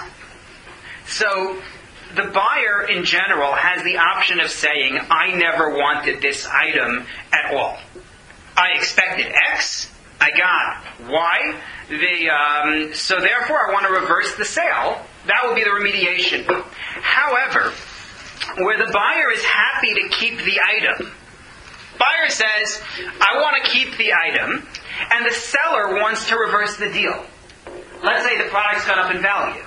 So the buyer in general has the option of saying, I never wanted this item at all. I expected X, I got Y. The, um, so therefore I want to reverse the sale. That would be the remediation. However, where the buyer is happy to keep the item, buyer says, I want to keep the item, and the seller wants to reverse the deal. Let's say the product's gone up in value.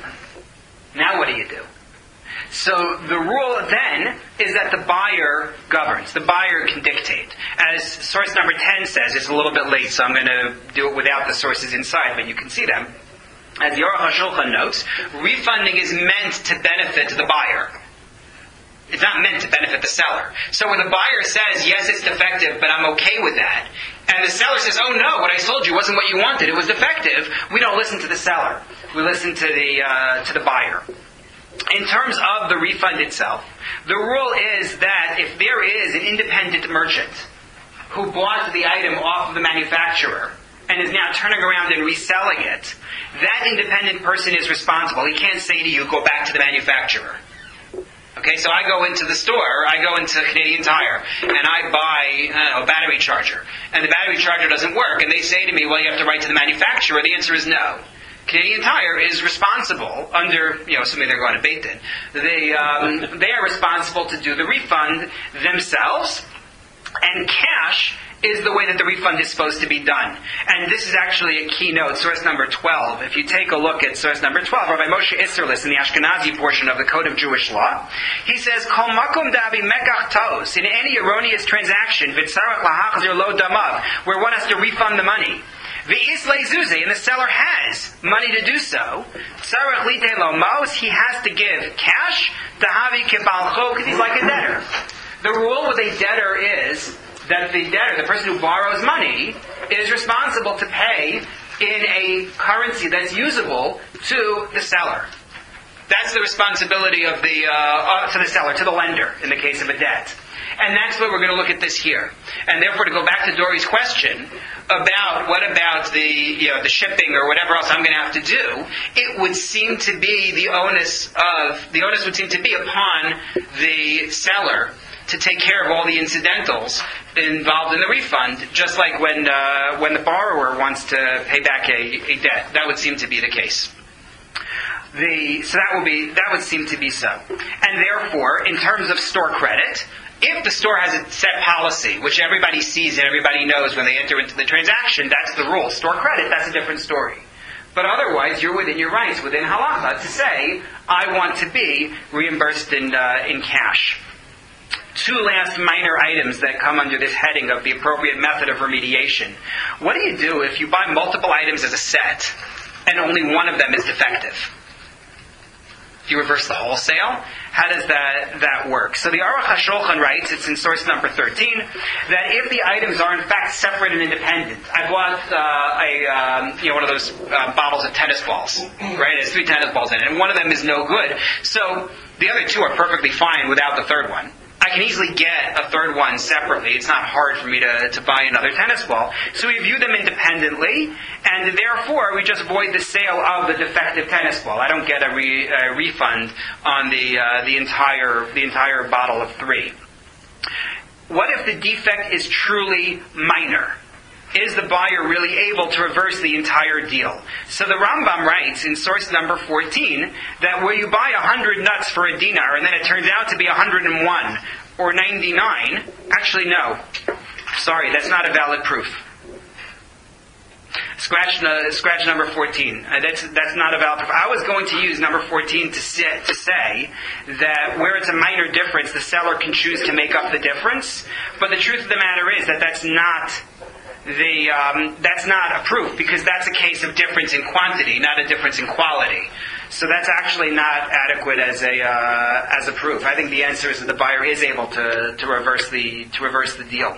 Now what do you do? So the rule then is that the buyer governs. The buyer can dictate. As source number ten says, it's a little bit late, so I'm going to do it without the sources inside, but you can see them. As the Aruch HaShulchan notes, refunding is meant to benefit the buyer. It's not meant to benefit the seller. So when the buyer says, yes, it's defective, but I'm okay with that, and the seller says, oh no, what I sold you wasn't what you wanted, it was defective, we don't listen to the seller. We listen to the uh, to the buyer. In terms of the refund itself, the rule is that if there is an independent merchant who bought the item off of the manufacturer and is now turning around and reselling it, that independent person is responsible. He can't say to you, go back to the manufacturer. Okay, so I go into the store, I go into Canadian Tire, and I buy uh, a battery charger, and the battery charger doesn't work, and they say to me, well, you have to write to the manufacturer. The answer is no. Canadian Tire is responsible under, you know, assuming they're going to Beit Din, they, um, they are responsible to do the refund themselves, and cash is the way that the refund is supposed to be done. And this is actually a keynote, source number twelve. If you take a look at source number twelve, Rabbi Moshe Isserlis in the Ashkenazi portion of the Code of Jewish Law, he says, Kol makom davi mekach tos, in any erroneous transaction, v'tzarach lahachzir lo damav, where one has to refund the money, v'isle zuze, and the seller has money to do so, tzarach lite lo mos, he has to give cash, tahavi kibalcho, because he's like a debtor. The rule with a debtor is that the debtor, the person who borrows money, is responsible to pay in a currency that's usable to the seller. That's the responsibility of the uh, uh, to the seller, to the lender, in the case of a debt. And that's what we're going to look at this here. And therefore, to go back to Dory's question about what about the you know the shipping or whatever else I'm going to have to do, it would seem to be the onus of the onus would seem to be upon the seller to take care of all the incidentals involved in the refund, just like when uh, when the borrower wants to pay back a, a debt. That would seem to be the case. The, so that will be that would seem to be so. And therefore, in terms of store credit, if the store has a set policy, which everybody sees and everybody knows when they enter into the transaction, that's the rule. Store credit, that's a different story. But otherwise, you're within your rights, within halacha, to say, I want to be reimbursed in uh, in cash. Two last minor items that come under this heading of the appropriate method of remediation. What do you do if you buy multiple items as a set and only one of them is defective? Do you reverse the wholesale? How does that, that work? So the Aruch HaShulchan writes, it's in source number thirteen, that if the items are in fact separate and independent, I bought uh, a um, you know one of those uh, bottles of tennis balls, right? It has three tennis balls in it, and one of them is no good. So the other two are perfectly fine without the third one. I can easily get a third one separately. It's not hard for me to, to buy another tennis ball. So we view them independently, and therefore we just void the sale of the defective tennis ball. I don't get a, re, a refund on the uh, the entire the entire bottle of three. What if the defect is truly minor? Is the buyer really able to reverse the entire deal? So the Rambam writes in source number fourteen that where you buy one hundred nuts for a dinar and then it turns out to be one hundred one or ninety-nine, actually no. Sorry, that's not a valid proof. Scratch, uh, scratch number fourteen. Uh, that's that's not a valid proof. I was going to use number fourteen to say, to say that where it's a minor difference, the seller can choose to make up the difference. But the truth of the matter is that that's not the um, that's not a proof, because that's a case of difference in quantity, not a difference in quality. So that's actually not adequate as a uh, as a proof. I think the answer is that the buyer is able to, to reverse the to reverse the deal.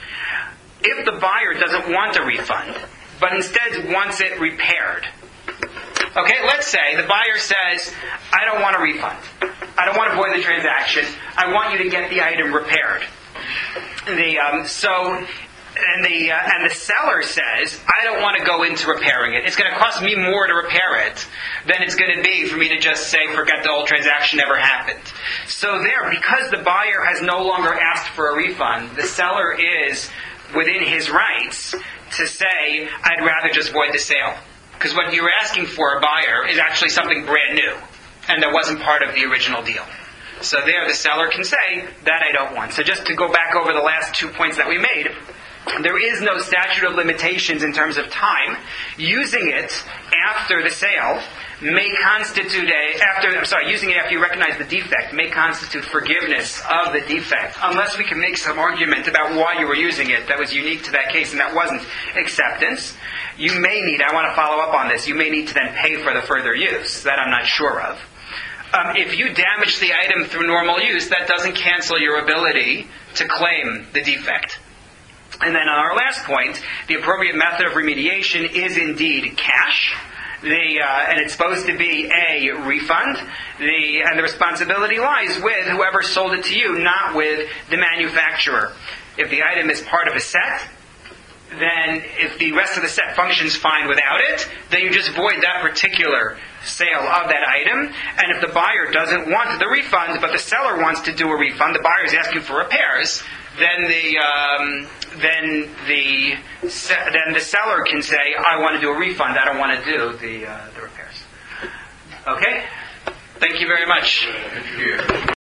If the buyer doesn't want a refund, but instead wants it repaired. Okay, let's say the buyer says, I don't want a refund. I don't want to void the transaction. I want you to get the item repaired. The um, so. And the uh, and the seller says, I don't want to go into repairing it. It's going to cost me more to repair it than it's going to be for me to just say, forget the whole transaction never happened. So there, because the buyer has no longer asked for a refund, the seller is within his rights to say, I'd rather just void the sale. Because what you're asking for, a buyer, is actually something brand new, and that wasn't part of the original deal. So there, the seller can say, that I don't want. So just to go back over the last two points that we made, there is no statute of limitations in terms of time. Using it after the sale may constitute a, after, I'm sorry, using it after you recognize the defect may constitute forgiveness of the defect, unless we can make some argument about why you were using it that was unique to that case and that wasn't acceptance. You may need, I want to follow up on this, you may need to then pay for the further use. That I'm not sure of. Um, if you damage the item through normal use, that doesn't cancel your ability to claim the defect. And then on our last point, the appropriate method of remediation is indeed cash. The, uh, and it's supposed to be a refund. The, and the responsibility lies with whoever sold it to you, not with the manufacturer. If the item is part of a set, then if the rest of the set functions fine without it, then you just void that particular sale of that item. And if the buyer doesn't want the refund, but the seller wants to do a refund, the buyer is asking for repairs, then the um, then the then the seller can say, I want to do a refund. I don't want to do the uh, the repairs. Okay. Thank you very much. Thank you.